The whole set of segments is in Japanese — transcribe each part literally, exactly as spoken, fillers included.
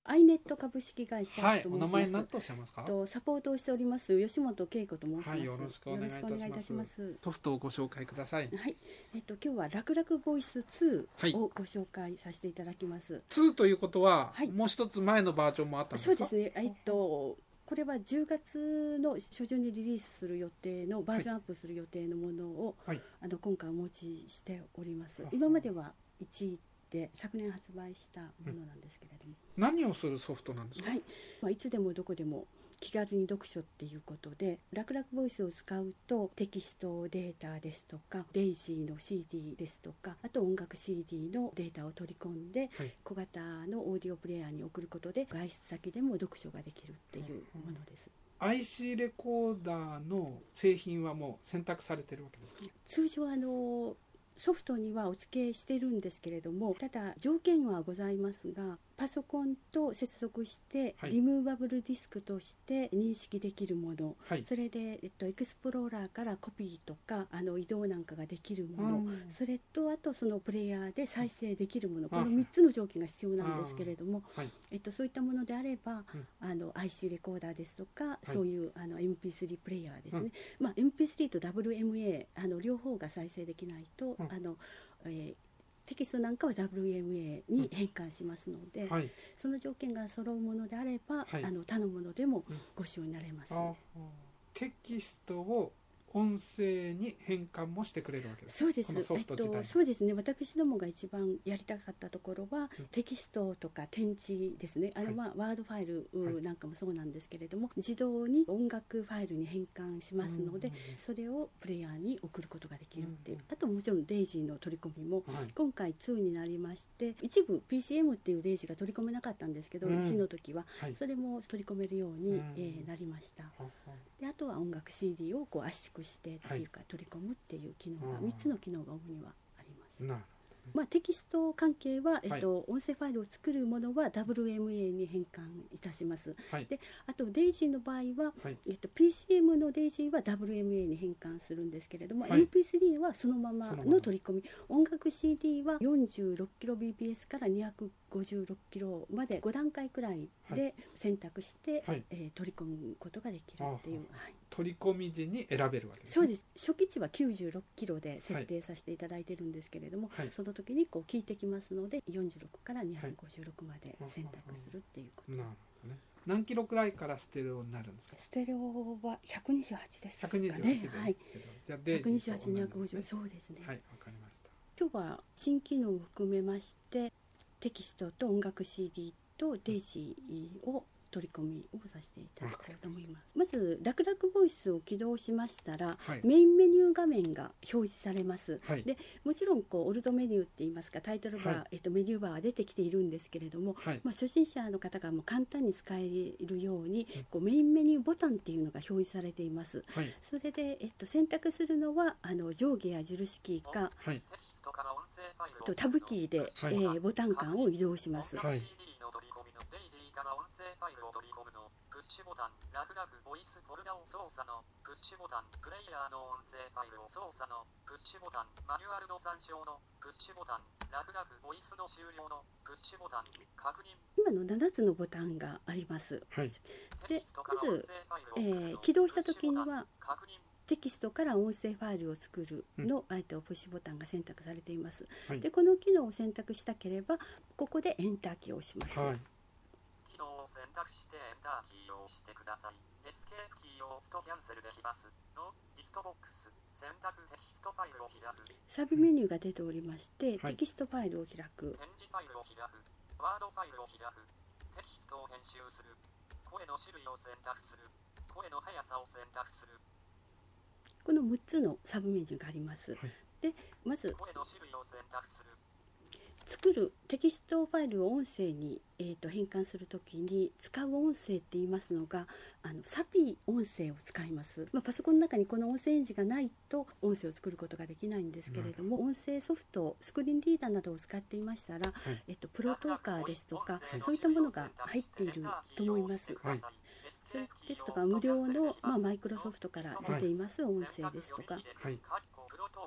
アイネット株式会社はい、 と申します。 お名前何とおっしゃいますか？ とサポートをしております吉本恵子と申します。 はい、よろしくお願いいたします。 いたします。 ソフトをご紹介ください。 はい、えっと今日は楽々ボイスツーをご紹介させていただきます。 はい、ツーということは、 はい、 もう一つ前のバージョンもあったんですか？ そうですね。えっとこれはじゅうがつの初旬にリリースする予定のバージョンアップする予定のものを、はい、あの今回お持ちしております。今まではいちいで昨年発売したものなんですけれども、 うん、何をするソフトなんですか？ はい、まあ、いつでもどこでも気軽に読書っていうことで、楽々ボイスを使うとテキストデータですとかデイジーの シーディー ですとか、あと音楽 シーディー のデータを取り込んで、はい、小型のオーディオプレイヤーに送ることで外出先でも読書ができるっていうものです。 アイシー レコーダーの製品はもう選択されてるわけですか？ 通常あのソフトにはお付けしてるんですけれども、ただ条件はございますが、パソコンと接続してリムーバブルディスクとして認識できるもの、はい、それで、えっと、エクスプローラーからコピーとかあの移動なんかができるもの、うん、それとあとそのプレイヤーで再生できるもの、このみっつの条件が必要なんですけれども、はい、えっと、そういったものであれば、うん、あの アイシー レコーダーですとか、はい、そういうあの エムピースリー プレイヤーですね、うん、まあ、エムピースリー と ダブリューエムエー あの両方が再生できないと、うん、あのえーテキストなんかは ダブリューエムエー に変換しますので、うん、はい、その条件が揃うものであれば、はい、あの他のものでもご使用になれます。うん、 テキストを音声に変換もしてくれるわけです。 そうです。このソフト自体、えっと、そうですね。私どもが一番やりたかったところは、うん、テキストとか点字ですね。あの、まあ、はい、ワードファイルなんかもそうなんですけれども、はい、自動に音楽ファイルに変換しますので、うん、それをプレイヤーに送ることができるっていう。うん、あともちろんデイジーの取り込みも、はい、今回ツーになりまして、一部 ピーシーエム っていうデイジーが取り込めなかったんですけど、うん、いちの時は、はい、それも取り込めるように、うん、えー、なりました。であとは音楽 シーディー をこう圧縮してっていうか、はい、取り込むっていう機能がみっつの機能が主にはあります。なるほど。まあ、テキスト関係は、えっとはい、音声ファイルを作るものは ダブリューエムエー に変換いたします。はい、であとデイジーの場合は、はい、えっと、ピーシーエム のデイジーは ダブリューエムエー に変換するんですけれども、はい、エムピースリー はそのままの取り込み、音楽 シーディー は よんじゅうろっキロビーピーエス から にひゃくごじゅうろっキロまでご段階くらいで選択して、はい、えー、取り込むことができるっていう、はい、 取り込み時に選べるわけですね。 そうです。初期値はきゅうじゅうろっキロで設定させていただいているんですけれども、はい、その時にこう聞いてきますのでよんじゅうろくからにひゃくごじゅうろくまで選択するっていうこと、はい、なるほどね。 何キロくらいからステレオになるんですか？ ステレオはひゃくにじゅうはちですかね。 ひゃくにじゅうはちで、はい、じゃあデイジーと同じ、ひゃくにじゅうはち、にひゃくごじゅう、そうですね。はい、わかりました。今日は新機能を含めましてテキストと音楽 シーディー とデイジーを取り込みをさせていただこうと思います。まず楽々ボイスを起動しましたら、はい、メインメニュー画面が表示されます。はい、でもちろんこうオルトメニューって言いますかタイトルバー、はい、えっと、メニューバーは出てきているんですけれども、はい、まあ、初心者の方がもう簡単に使えるように、うん、こうメインメニューボタンっていうのが表示されています。はい、それで、えっと、選択するのはあの上下や印キーか、はい、とタブキーで、はい、えー、ボタン間を移動します。はい、音声ファイルを取り込むのプッシュボタン、楽々ボイスフォルダを操作のプッシュボタン、プレイヤーの音声ファイルを操作のプッシュボタン、マニュアルの参照のプッシュボタン、楽々ボイスの終了のプッシュボタン、確認。今のななつのボタンがあります。はい、でまず、えー、起動した時にはテキストから音声ファイルを作るの、うん、プッシュボタンが選択されています。はい、でこの機能を選択したければここでエンターキーを押します。はい、機能を選択してエンターキーを押してください。エスケープキーを押すとキャンセルできます。のリストボックス選択テキストファイルを開く。サブメニューが出ておりまして、うん、テキストファイルを開く。展示ファイルを開く。ワードファイルを開く。テキストを編集する。声の種類を選択する。声の速さを選択する。このむっつのサブメニューがあります。はい、でまず声の種類を選択する。作るテキストファイルを音声に、えー、と変換するときに使う音声って言いますのがあのサピ音声を使います。まあ、パソコンの中にこの音声エンジンがないと音声を作ることができないんですけれども、音声ソフトスクリーンリーダーなどを使っていましたら、はい、えっと、プロトーカーですとかそういったものが入っていると思います。はい、それですとか無料の、まあ、マイクロソフトから出ています音声ですとか、はい、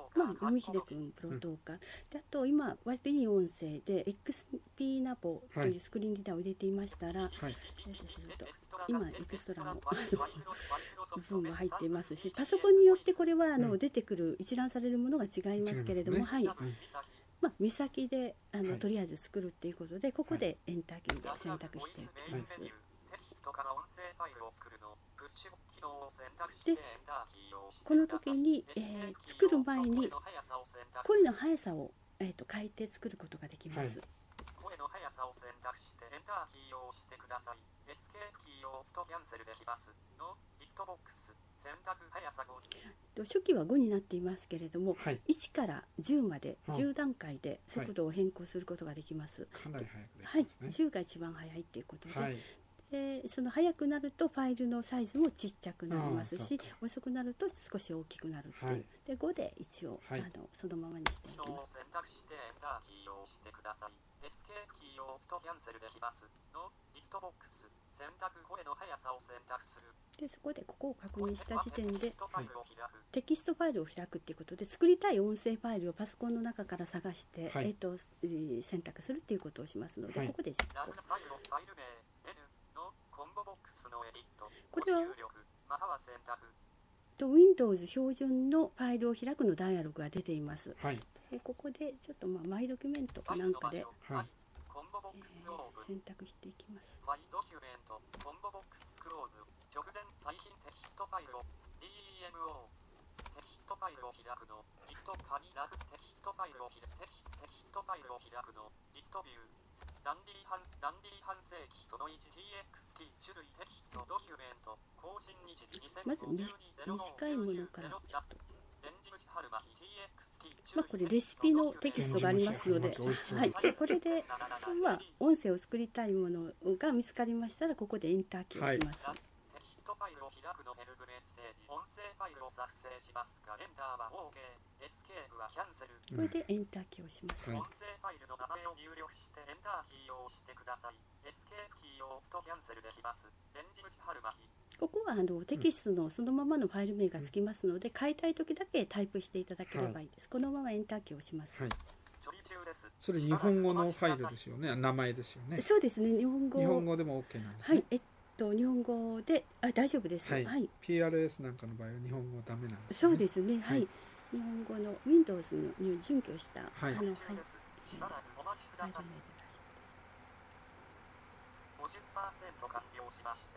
まあ、海秀君プロトーカー、うん、であと今割といい音声で エックスピー ナボというスクリーンリーダーを入れていましたら、はい、えー、とすると今エクストラの部分が入っていますし、パソコンによってこれはあの、うん、出てくる一覧されるものが違いますけれども、ね、はい、うん、まあ、目先であの、はい、とりあえず作るっていうことでここでエンターキーで選択していきます、はい。でこの時に、えー、作る前に声の速さを、えー、と変えて作ることができます、はい。声の速さを選択してエンターキーを押してください。エスケープキーを押すとキャンセルできますのリストボックス選択速さご。初期はごになっていますけれども、はい、いちからじゅうまでじゅう段階で速度を変更することができます、 はい、かなり速くできますね。はい、じゅうが一番速いということで、はい、でその速くなるとファイルのサイズもちっちゃくなりますし、遅くなると少し大きくなるっていう、はい、でごで一応、はい、あのそのままにしていきます。選択してエンターキーを押してください。エスケープキーを押すとキャンセルできますのリストボックス選択声の速さを選択する。でそこでここを確認した時点で、はい、テキストファイルを開くっていうことで作りたい音声ファイルをパソコンの中から探して、はい、えーとえー、選択するっていうことをしますので、はい、ここで実行。これはWindows 標準のファイルを開くのダイアログが出ています、はい。でここでちょっと、まあ、マイドキュメントかなんかで、はい、えー、選択していきます。マイドキュメントコンボボックスクローズ直前最近テキストファイルを ディーエムオー テキストファイルを開くのリストカニラフテキストファイルを開くテキストファイルを開くのリストビューランディ半ランディ半世紀その いちティーエックスティー 種類テキストドキュメント更新日まず短いものからちょっと、まあ、これレシピのテキストがありますので、はい、これで、まあ、音声を作りたいものが見つかりましたらここでエンターキーをします、はい。テキストファイルを開くのヘルプメッセージ音声ファイルを作成しますがエンターは OK エスケープはキャンセル。これでエンターキーをします、はい。音声ファイルの名前を入力してエンターキーを押してください。エスケープキーを押すとキャンセルできます。レンジ虫春巻きここはあのテキストのそのままのファイル名がつきますので、うん、変えたい時だけタイプしていただければいいです、はい。このままエンターキーを押します、はい。 それ日本語のファイルですよね。名前ですよね。 そうですね。日本語。 日本語でも OK なんですね。 はい。えっと日本語であ大丈夫です。はい。はい、 ピーアールエス なんかの場合は日本語ダメなんですね。 そうですね。はい。はい、日本語の Windows に準拠した、はい、あのはい。しばらくお待ちください。ごじゅっパーセント 完了しました。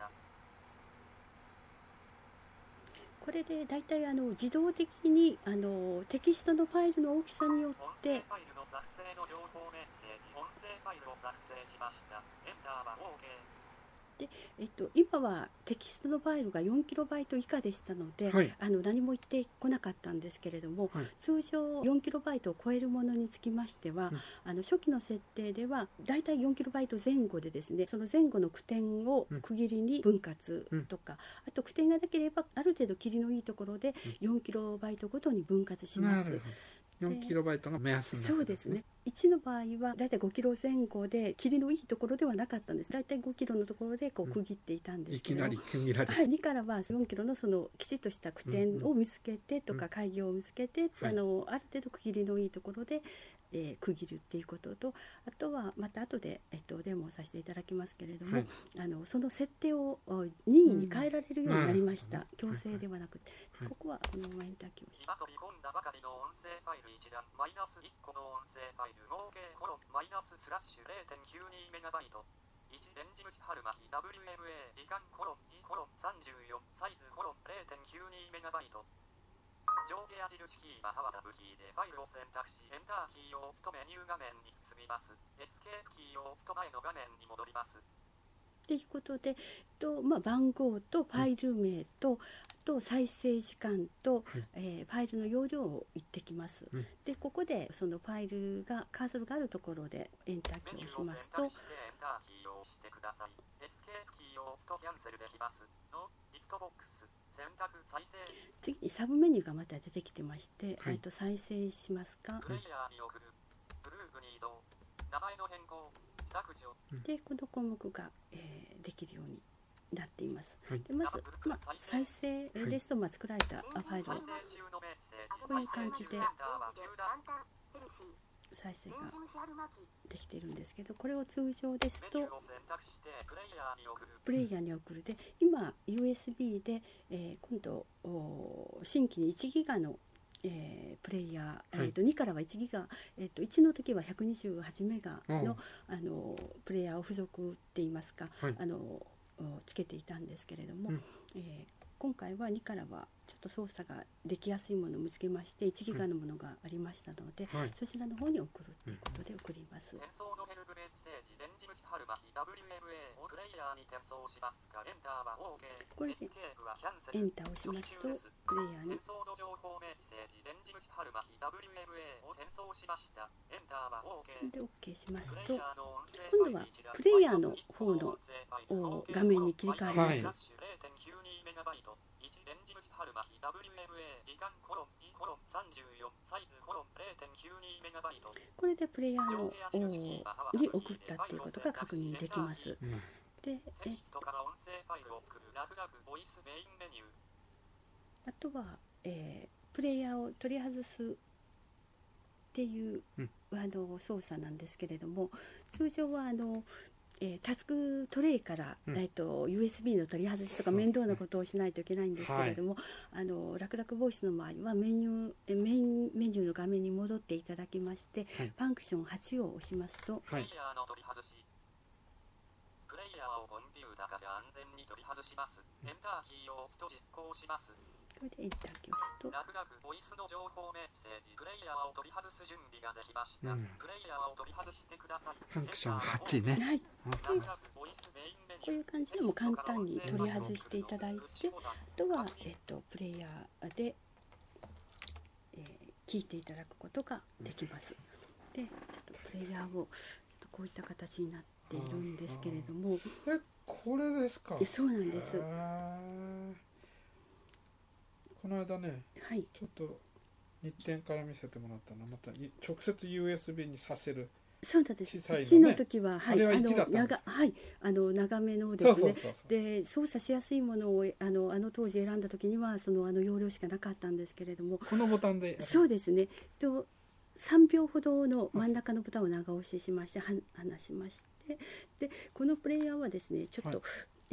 これでだいたいあの自動的にあのテキストのファイルの大きさによって音声ファイルの作成の情報メッセージ音声ファイルを作成しましたエンターは OK で、えっと、今はテキストのファイルが よんキロバイト 以下でしたので、はい、あの何も言ってこなかったんですけれども、はい、通常 よんキロバイト を超えるものにつきましては、うん、あの初期の設定ではだいたい よんキロバイト 前後でですねその前後の句点を区切りに分割とか、うん、あと句点がなければある程度切りのいいところで よんキロバイト ごとに分割します。 よんキロバイト が目安になるんですね。そうですね。いちの場合はだいたいごキロ前後で切りのいいところではなかったんです。だいたいごキロのところでこう区切っていたんですけど、うん、いきなり区切られる、はい、にからはよんキロのそのきちっとした句点を見つけてとか、うん、開業を見つけて、うん、あのある程度区切りのいいところで、えー、区切るっていうことと、あとはまた後で、えっと、デモをさせていただきますけれども、はい、あのその設定を任意に変えられるようになりました、うん、強制ではなくて、はい、ここはこのままエンターキーをします。今取り込んだばかりの音声ファイル一覧マイナスいっこの音声ファイル合計コロンマイナススラッシュ ゼロてんきゅうにメガバイトいちレンジ虫春巻き ダブリューエムエー 時間コロンにコロンさんじゅうよんサイズコロン ゼロてんきゅうにメガバイト上下矢印キーはハワタブキーでファイルを選択しエンターキーを押すとメニュー画面に進みます。エスケープキーを押すと前の画面に戻りますということで、とまあ、番号とファイル名と、うん、あと再生時間と、はいえー、ファイルの容量を言ってきます、うん、でここでそのファイルがカーソルがあるところでエンターキーをしますと次にサブメニューがまた出てきてまして、はい、と再生しますか、プレイヤーに送るグループに移動名前の変更削除でこの項目が、えー、できるようになっています。 はい、 でまず、まあ、再生ですと、まあ、作られたファイルをこういう感じで再生ができているんですけど、これを通常ですとプレイヤーに送るで、今 ユーエスビー で、えー、今度新規にいちギガのえー、プレイヤー、はい、えー、とにからはいちギガ、えー、といちの時はひゃくにじゅうはちメガの、うん、あのプレイヤーを付属っていいますか、はい、あのつけていたんですけれども、うん、えー、今回はにからはちょっと操作ができやすいものを見つけまして、いちギガのものがありましたので、はい、そちらの方に送るということで送ります。エンこれでエンターをしますとプレイヤーにで OK しますと、今度はプレイヤーの方の画面に切り替わります。はい、これでプレイヤーのに送ったということが確認できます。うん、でえあとは、えー、プレイヤーを取り外すっていう、うん、あの操作なんですけれども、通常はあのえー、タスクトレイから、うん、えー、と ユーエスビー の取り外しとか面倒なことをしないといけないんですけれども、はい、あの楽々ボイスの場合はメニューメインメニューの画面に戻っていただきまして、はい、ファンクションはちを押しますと、はい、プレイヤーの取り外しプレイヤーをコンピュータから安全に取り外します。エンターキーを押すと実行します。これでエンターキーを押すと楽々ボイスの情報メッセージ、プレイヤーを取り外す準備ができました。うん、プレイヤーを取り外してください。 ファンクションはちね。はい。 こういう感じでも簡単に取り外していただいて、あとは、えっと、プレイヤーで、えー、聞いていただくことができます。で、ちょっとプレイヤーをこういった形になっているんですけれども、 え、これですか？ そうなんです。 この間ね、はい、ちょっと日展から見せてもらったの、また直接 ユーエスビー にさせる。 そうなんです。いちの時は、はい、あの長はいあの長めのですね。で操作しやすいものをあのあの当時選んだ時にはそのあの容量しかなかったんですけれども、 このボタンでそうですね。とさんびょうほどの真ん中のボタンを長押ししまして離しまして、でこのプレイヤーはですねちょっと、はい、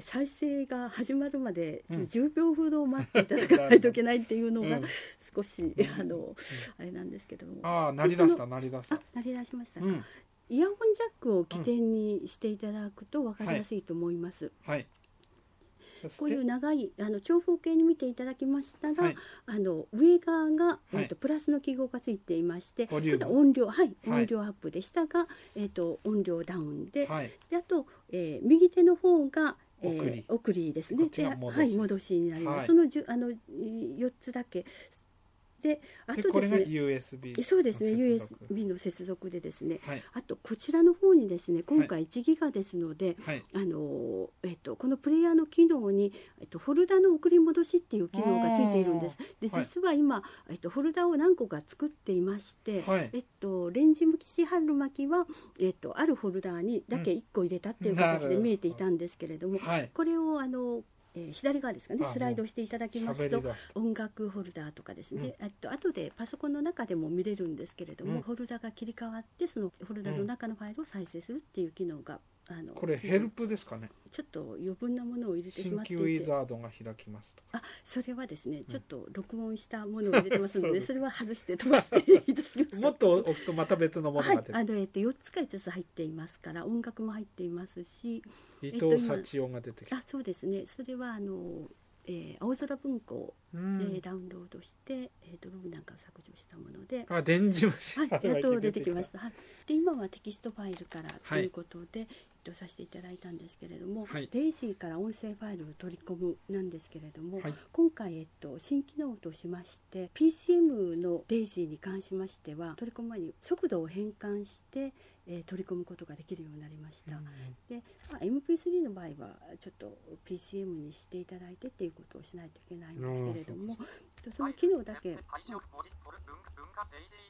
再生が始まるまでじゅうびょうほど待っていただかないといけないっていうのが少し、うん、あの、うん、あれなんですけども、 ああ、鳴り出した鳴り出した鳴り出しましたか、うん、イヤホンジャックを起点にしていただくと分かりやすいと思います、 はいはい、 こういう長いあの長方形に見ていただきましたら、はい、あの上側が、はいえー、とプラスの記号がついていまして、音量、はい、音量アップで下が、えー、と音量ダウン で,、はい、であと、えー、右手の方がえー、送りですね。で、はい、戻しになります。はい、そのじゅあのよっつだけで、あとですね、 これが ユーエスビーそうですね、ユーエスビー の接続でですね、はい、あとこちらの方にですね、今回いちギガですので、はい、あのえっとこのプレイヤーの機能にえっとフォルダの送り戻しっていう機能がついているんです。で、実は今えっとフォルダを何個か作っていまして、はい、えっとレンジ向き四春巻きはえっとあるフォルダにだけいっこ入れたっていう形で見えていたんですけれども、うん、これをあのえー、左側ですかね、スライドしていただきますと音楽フォルダーとかですね、うん、あと後でパソコンの中でも見れるんですけれども、うん、フォルダが切り替わってそのフォルダの中のファイルを再生するっていう機能が、あのこれヘルプですかね。 ちょっと余分なものを入れてしまっていて、 新規ウィザードが開きますと。 あ、それはですね、ちょっと録音したものを入れてますので、それは外して飛ばしていただきますもっと置くとまた別のものが出て、 はい、あのえっとよっつかいつつ入っていますから、音楽も入っていますし、 伊藤幸男が出てきた、 あ、そうですね、それはあのえー、青空文庫を、うん、えー、ダウンロードして、えー、ドログなんかを削除したもので、 あ、電磁虫、 はい、やっと出てきました。はい、で今はテキストファイルからということで、はい、えっと、させていただいたんですけれども、はい、デイジーから音声ファイルを取り込むなんですけれども、はい、今回、えっと、新機能としまして ピーシーエム のデイジーに関しましては取り込む前に速度を変換してえー、取り込むことができるようになりました、うん、で、まあ、エムピースリー の場合はちょっと ピーシーエム にしていただいてっていうことをしないといけないんですけれども、その機能だけ、まあ、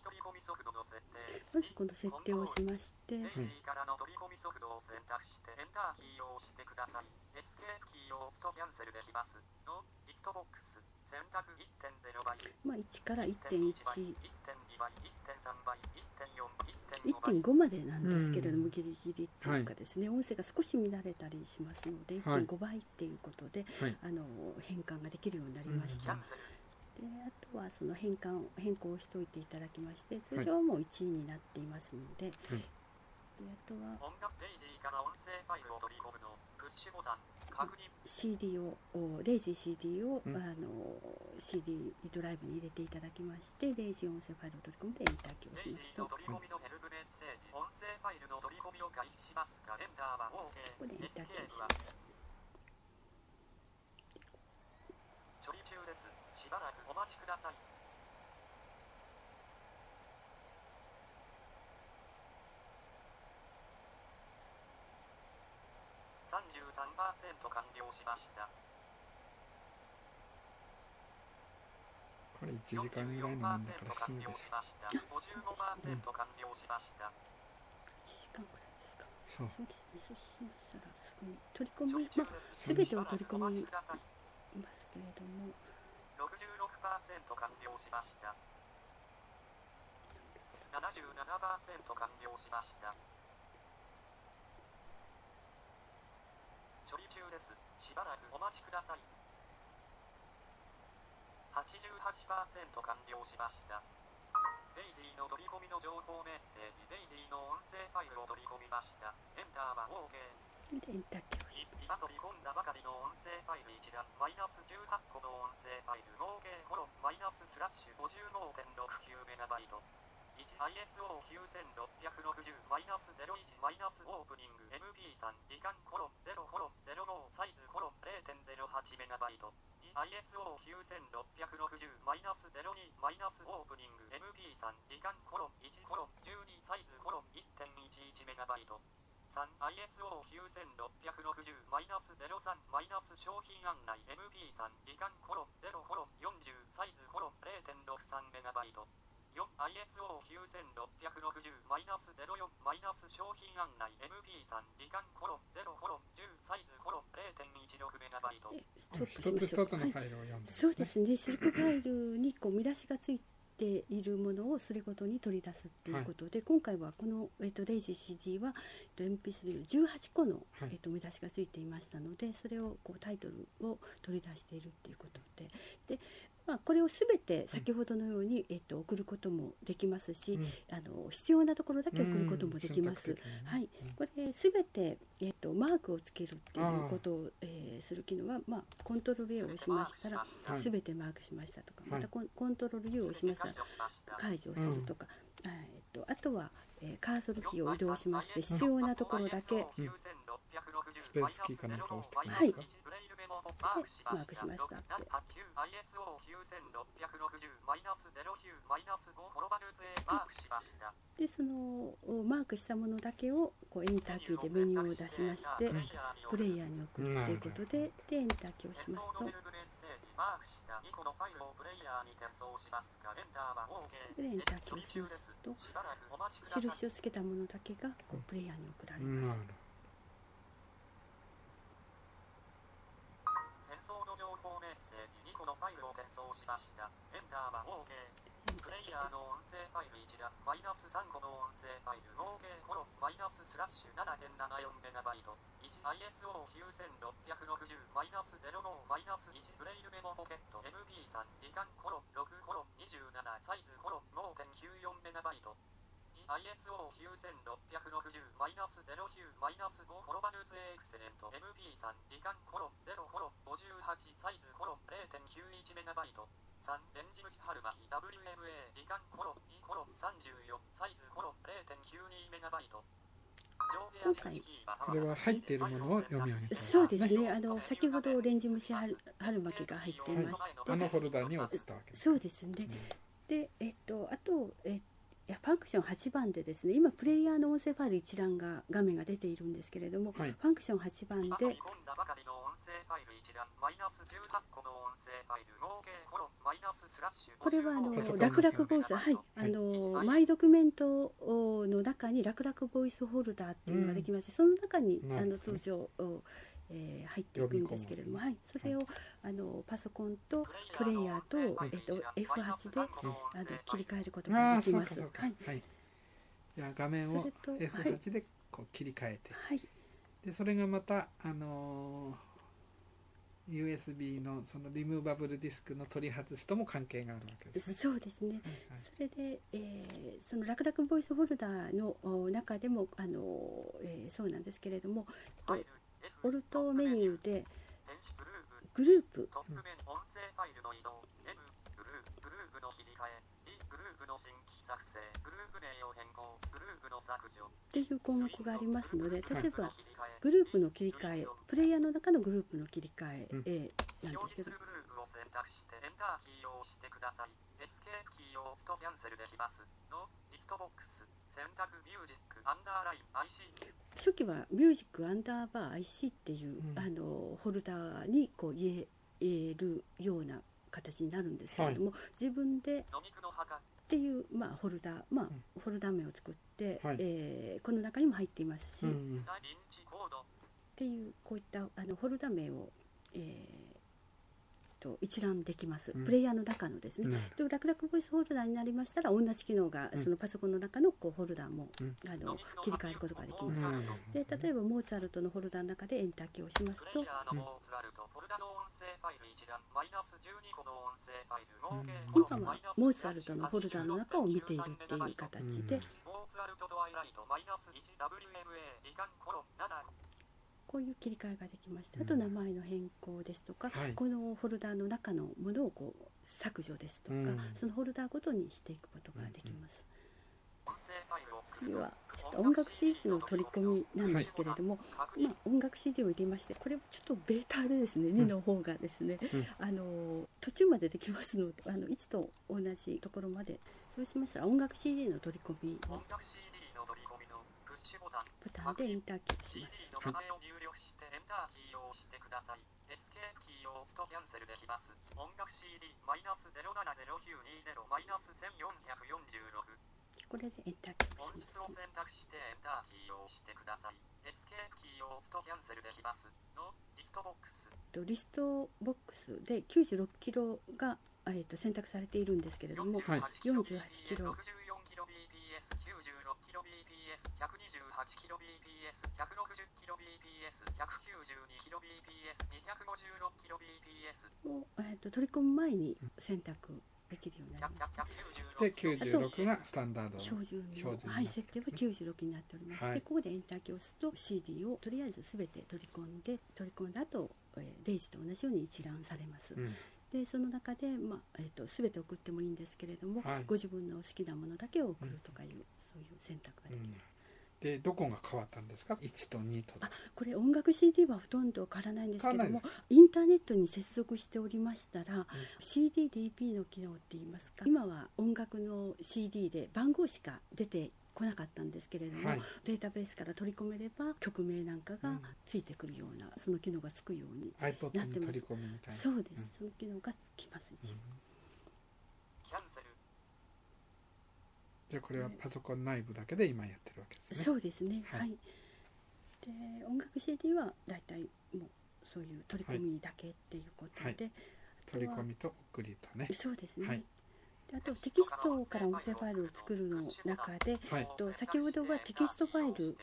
まずこの設定をしまして、はい、 からの取り込み速度を選択してエンターキーを押してください。エスケープキーを押すとキャンセルできます。のリストボックス選択 いってんゼロ 倍、 まあ、いちから いってんいち、 いってんに 倍、いってんさん 倍、いってんよん、いってんご までなんですけれども、ギリギリっていうかですね、はい、音声が少し乱れたりしますので いってんご 倍っていうことで、はい、あの変換ができるようになりました。うん、であとはその変換変更をしておいていただきまして、通常はもういちいになっていますので、はい、であとは音楽ページから音声ファイルを取り込むのプッシュボタン確認シーディー をレイジー シーディー を、うん、あの シーディー ドライブに入れていただきまして、レイジー音声ファイルを取り込んでエンターキーを押しますと、 レイジーの取り込みのヘルプメッセージ、音声ファイルの取り込みを開始しますか、エンターは OK。 ここでエンターキーを押します。 処理中です。しばらくお待ちください。さんじゅうさんパーセント 完了しました。 これいちじかんぐらいのもんだからすぐです。 ごじゅうごパーセント 完了しました。 いちじかんぐらいですか。 そう。 そうですね。そうしましたらすぐに取り込み、まあ、すべてを取り込みますけれども、 ろくじゅうろくパーセント 完了しました。ななじゅうななパーセント 完了しました。処理中です。しばらくお待ちください。はちじゅうはちパーセント 完了しました。レイジーの取り込みの情報メッセージ、レイジーの音声ファイルを取り込みました。エンターは OK。 エンターキーをします。 今取り込んだばかりの音声ファイル一覧、マイナスじゅうはち個の音声ファイル、合計コロン、マイナススラッシュ ごじゅうごてんろくきゅう メガバイト。いちアイエスオーきゅうせんろっぴゃくろくじゅう マイナスゼロいちマイナスオープニング エムピースリー 時間コロンゼロコロンゼロごサイズコロン れいてんゼロはち メガバイト。アイエスオーきゅうせんろっぴゃくろくじゅう マイナスゼロにマイナスオープニング エムピースリー 時間コロンいちコロンじゅうにサイズコロン いってんいちいち メガバイト。さんアイエスオーきゅうせんろっぴゃくろくじゅう マイナスゼロさんマイナス商品案内 エムピースリー 時間コロンゼロコロンよんじゅうサイズコロン れいてんろくさん メガバイト。よんアイエスオーきゅうせんろっぴゃくろくじゅう マイナスゼロよんマイナス商品案内 エムピースリー 時間コロンゼロコロンじゅうサイズコロン れいてんいちろく メガバイト。 一つ一つのファイルを読んでますね。 そうですね。シルクファイルにこう見出しがついているものをそれごとに取り出すっていうことで、はい、今回はこの、えっと、レイジー シーディー は、えっと、エムピースリー のじゅうはちこの、はい、えっと、見出しがついていましたので、それをこうタイトルを取り出しているっていうことで、でまあ、これをすべて先ほどのように、えっと、送ることもできますし、うん、あの必要なところだけ送ることもできます。はい、これすべて、えっと、マークをつけるっていうことを、えー、する機能は、まあ、コントロール A を押しましたらすべてマークしましたとか、またコン、コントロール U を押しましたら解除するとか、うん、えっと、あとは、えー、カーソルキーを移動しまして必要なところだけ、うん、 スペースキーかなんか押してください。はい、マークしましたって。でそのマークしたものだけをこうエンターキーでメニューを出しまして、うん、プレイヤーに送るということで、でエンターキーを押しますと、でエンターキーを押しますと、印をつけたものだけがこうプレイヤーに送られます。うん、 メッセージにこのファイルを転送しました。エンターは OK。プレイヤーの音声ファイル一覧、マイナスさんこの音声ファイル、合計コロン、マイナススラッシュ ななてんななよん メガバイト。いちアイエスオーきゅうせんろっぴゃくろくじゅう マイナスゼロごマイナスいちブレイルメモポケット エムピースリー 時間コロンろくコロンにじゅうななサイズコロン ごてんきゅうよん メガバイト。アイエスオーきゅうせんろっぴゃくろくじゅう マイナスゼロきゅうマイナスごコロバヌーズエクセレント エムピースリー 時間コロンゼロコロンごじゅうはちサイズコロン れいてんきゅういち メガバイト。さんレンジ虫春巻き ダブリューエムエー 時間コロンにコロンさんじゅうよんサイズコロン れいてんきゅうに メガバイト。 今回これは入っているものを読み上げて、ね、 そうですね。あの先ほどレンジ虫春巻きが入っていまして、はい、 あのフォルダに送ったわけです。 そうですね。うん、でえっとあとえっといやファンクションはちばんでですね、今プレイヤーの音声ファイル一覧が画面が出ているんですけれども、はい、ファンクションはちばんでマイナスじゅうはち個の音声ファイル、合計コロンマイナスこれはあの楽々ボイス、はい、あのマイドキュメントの中に楽々ボイスホルダーっていうのができまして、その中にあの通常えー、入っていくんですけれども、はい、それをあのパソコンとプレイヤーと、はい、えっと、エフはち で、うん、あの切り替えることができます。はいはい、 じゃあ画面を エフはち でこう切り替えて、はい、でそれがまた、あのー、ユーエスビー のそのリムーバブルディスクの取り外しとも関係があるわけですね。 そうですね、はいはい、それで、えー、その楽々ボイスホルダーの中でも、あのーえー、そうなんですけれども、オルトメニューでグループ、トップ面音声ファイルの移動、N グループ、グループの切り替え、D グループの新規作成、グループ名を変更、グループの削除っていう項目がありますので、例えばグループの切り替え、プレイヤーの中のグループの切り替え、うん、えー、なんですけど、グループを選択してエンターキーを押してください。エスケープキーを押すとキャンセルできますのリストボックス、選択ミュージックアンダーライン アイシー。初期はミュージックアンダーバー アイシー っていう、うん、あのホルダーにこう入れるような形になるんですけれども、はい、自分でっていう、まあ、ホルダー、まあうん、ホルダー名を作って、はい、えー、この中にも入っていますし、うんうん、っていうこういったあのホルダー名を、えーと一覧できます、うん、プレイヤーの中のですね、うん、で楽々ボイスホルダーになりましたら同じ機能が、うん、そのパソコンの中のこうホルダーも、うん、あの切り替えることができます、うん、で例えばモーツァルトのホルダーの中でエンターキーを押しますと、うん、今はモーツァルトのホルダーの中を見ているっていう形で、うん、こういう切り替えができました。あと名前の変更ですとか、うん、このフォルダーの中のものをこう削除ですとか、うん、そのフォルダーごとにしていくことができます。うん、次はちょっと音楽 シーディー の取り込みなんですけれども、はい、まあ、音楽 シーディー を入れまして、これちょっとベータでですね、にの方がですね、うん、あの途中までできますので、あのいちと同じところまで、そうしましたら音楽 シーディー の取り込みをボタンでエンターキーをします。シーディー の名前を入力してエンターキーを押してください。エスケープキーを押すとキャンセルできます。音楽 シーディー ゼロななゼロきゅうにゼロ せんよんひゃくよんじゅうろく。これでエンターキーをします。音質を選択してエンターキーを押してください。エスケープキーを押すとキャンセルできますのリストボックス。リストボックスできゅうじゅうろくキロが、えー、と選択されているんですけれども、はい、よんじゅうはちキロ、ろくじゅうよんキロビーピーエス、きゅうじゅうろくキロビーピーエス、ひゃくにじゅうはちキロビーピーエス、ひゃくろくじゅうキロビーピーエス、ひゃくきゅうじゅうにキロビーピーエス、にひゃくごじゅうろくキロビーピーエスを、えー、と取り込む前に選択できるようになります。 できゅうじゅうろくがスタンダードの標準の、はい、設定はきゅうじゅうろくになっておりまして、はい、ここでエンターキーを押すと シーディー をとりあえず全て取り込んで、取り込んだ後、えー、レイジと同じように一覧されます。うん、でその中で、まあえー、と全て送ってもいいんですけれども、はい、ご自分の好きなものだけを送るとかいう、うん、そういう選択ができます。うん、 でどこが変わったんですか？いちとにと。 あ、これ音楽 シーディー はほとんど変わらないんですけども、インターネットに接続しておりましたら、うん、シーディーディーピー の機能っていいますか、今は音楽の シーディー で番号しか出てこなかったんですけれども、はい、データベースから取り込めれば曲名なんかがついてくるような、うん、その機能がつくようになってます。 iPod に取り込むみたいな。 そうです、うん、その機能がつきます。一応、うん、 キャンセル。じゃあこれはパソコン内部だけで今やってるわけですね。 そうですね、はい、はい、で音楽 シーディー はだいたいもうそういう取り込みだけっていうことで、はいはい、 取り込みと送りとね。 そうですね、はい、であとテキストから音声ファイルを作るの中で、はい、と先ほどはテキストファイル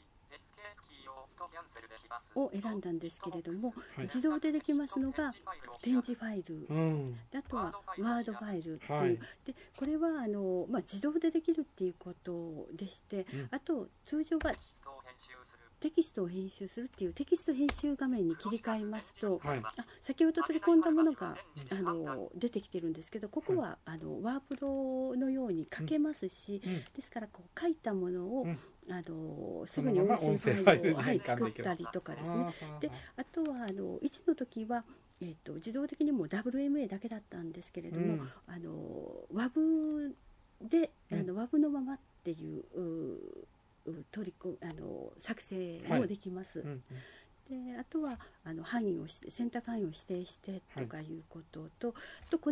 を選んだんですけれども、はい、自動でできますのが展示ファイル、うん、あとはワードファイルっていう、はい、でこれはあの、まあ、自動でできるっていうことでして、うん、あと通常はテキストを編集するっていうテキスト編集画面に切り替えますと、はい、あ先ほど取り込んだものが、うん、あの出てきてるんですけど、ここは、うん、あのワープロのように書けますし、うん、ですからこう書いたものを、うん、あのすぐに音声ファイルを、はい、作ったりとかですね。であとはあのいちの時はえー、と自動的にも ダブリューエムエー だけだったんですけれども、うん、あの ワブ で、うん、あの ワブ のままっていう、う取りこあの作成もできます。はい、うんうん、であとはあの範囲をして選択範囲を指定してとかいうことと、はい、とこの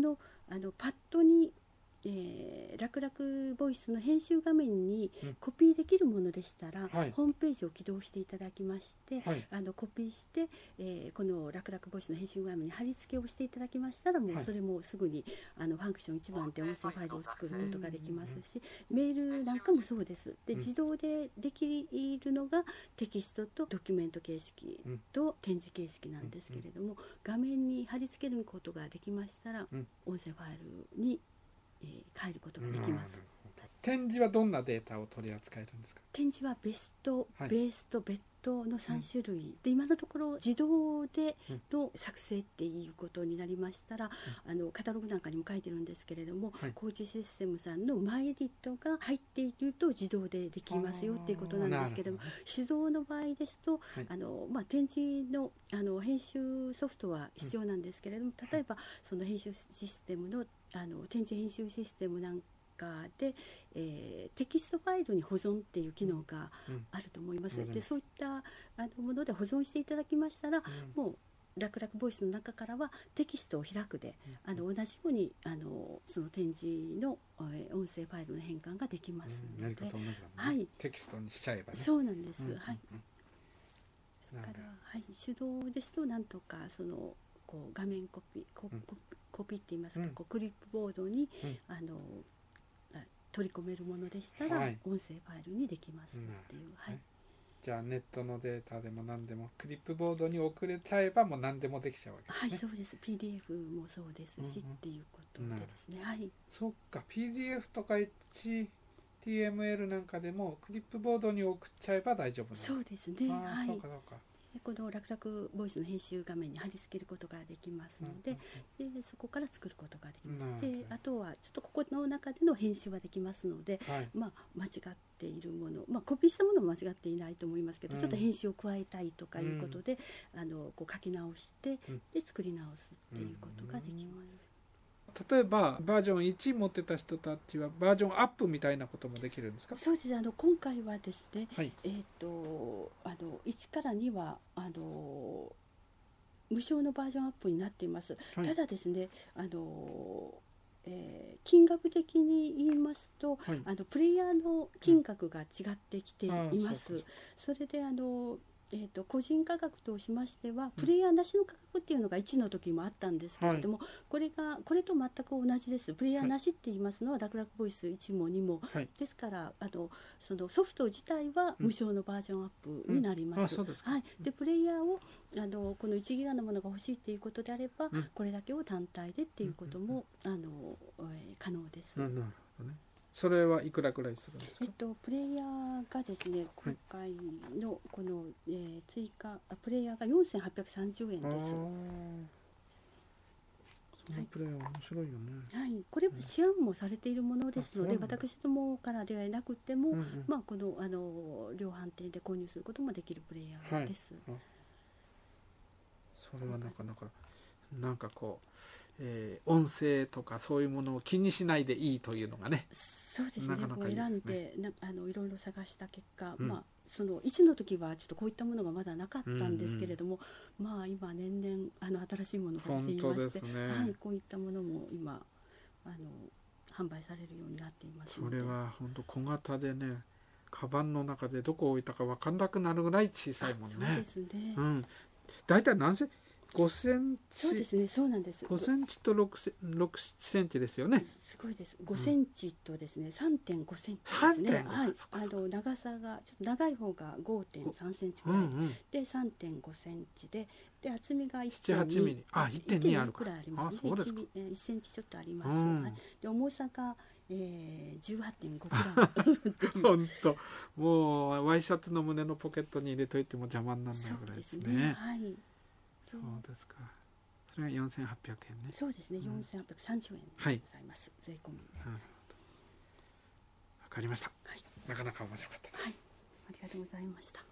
あのパッドにえー、楽々ボイスの編集画面にコピーできるものでしたら、うんはい、ホームページを起動していただきまして、はい、あのコピーして、えー、この楽々ボイスの編集画面に貼り付けをしていただきましたら、もうそれもすぐにあのファンクションいちばんで音声ファイルを作ることができますし、うん、メールなんかもそうです。で、自動でできるのがテキストとドキュメント形式と展示形式なんですけれども、画面に貼り付けることができましたら、音声ファイルにえー、変えることができます。 展示はどんなデータを取り扱えるんですか？ 展示はベスト、はい、ベースとベッドのさん種類、うん、で今のところ自動での作成っていうことになりましたら、うん、あのカタログなんかにも書いてるんですけれども、はい、コーチシステムさんのマイエディットが入っていると自動でできますよっていうことなんですけれども、手動の場合ですと、はい、あのまあ、展示の、あの編集ソフトは必要なんですけれども、例えばその編集システムのあの展示編集システムなんかで、えー、テキストファイルに保存っていう機能があると思います、うんうん、でそういったあのもので保存していただきましたら、うん、もう楽々ボイスの中からはテキストを開くで、うん、あの同じようにあのその展示の、えー、音声ファイルの変換ができますので、うん、やり方同じだもんね、はい、 テキストにしちゃえばね。 そうなんです、うんうんうん、はい。 それから、 はい、手動ですとなんとかそのこう画面コピーコピー、うんコピーって言いますか、うん、こうクリップボードに、うん、あの取り込めるものでしたら、はい、音声ファイルにできますっていう、うんはい、 じゃあネットのデータでも何でもクリップボードに送れちゃえばもう何でもできちゃうわけですね。 はい、そうです。 ピーディーエフ もそうですし、うんうん、っていうことでですね、はい、 そっか ピーディーエフ とか エイチティーエムエル なんかでもクリップボードに送っちゃえば大丈夫なの？ そうですね、 あ、はい、そうかそうか。 この楽々ボイスの編集画面に貼り付けることができますので、うんうん、でそこから作ることができます、であとはちょっとここの中での編集はできますので、はい、まあ、間違っているもの、まあ、コピーしたものも間違っていないと思いますけど、うん、ちょっと編集を加えたいとかいうことで、うん、あのこう書き直してで作り直すっていうことができます、 うん、例えばバージョンいち持ってた人たちはバージョンアップみたいなこともできるんですか？ そうです。あの今回はですね、はい、えー、とあのいちからにはあの無償のバージョンアップになっています、はい、ただですね、あの、えー、金額的に言いますと、はい、あのプレイヤーの金額が違ってきています、うん、そ, それであのえー、と個人価格としましてはプレイヤーなしの価格っていうのがいちの時もあったんですけれども、はい、これがこれと全く同じです。プレイヤーなしって言いますのは楽々ボイスいちもにも、はい、ですからあのそのソフト自体は無償のバージョンアップになります、うんうん、はい、でプレイヤーをあのこのいちギガのものが欲しいっていうことであれば、うん、これだけを単体でっていうことも、うん、あのえー、可能です、うん、なるほどね。 それはいくらくらいするんですか？ えっと、プレイヤーがですね、今回のこの、はい、えー、追加プレイヤーがよんせんはっぴゃくさんじゅうえんです。そのプレイヤー面白いよね、 はい、これは市販もされているものですので、うん、私どもからではなくても、うんうん、まあ、この、あの量販店で購入することもできるプレイヤーです、はい、 それはなかなかなんかこうえー、音声とかそういうものを気にしないでいいというのがね、 そうですね、なかなかいいですね。選んでなあのいろいろ探した結果、うん、まあ、そのいちの時はちょっとこういったものがまだなかったんですけれども、うんうん、まあ今年々あの新しいものが出ていまして、ね、はい、こういったものも今あの販売されるようになっていますので、 それは本当小型でね、カバンの中でどこを置いたか分かんなくなるぐらい小さいもんね。 そうですね、 うん、だいたい何センチごセンチ、 そうですね、そうなんです。 ごセンチとろくセンチですよね。 すごいです。ごセンチとですね、うん、さんてんごセンチですね。はい、あの長さがちょっと長い方が ごてんさんセンチぐらい、うんうん、で さんてんごセンチで、で厚みが いってんになな、はちミリ、あ、いってんに あるくらいありますね。 あ、そうですか。 いちセンチちょっとあります。うん、はい、で重さが、えー、じゅうはってんごグラム本当、もうワイシャツの胸のポケットに入れといても邪魔にならないぐらいですね。そうですね、はい。そうですか。それはよんせんはっぴゃくえんね。 そうですね、よんせんはっぴゃくさんじゅうえんでございます、はい、税込みで。わかりました、はい、なかなか面白かったです。 はい、ありがとうございました。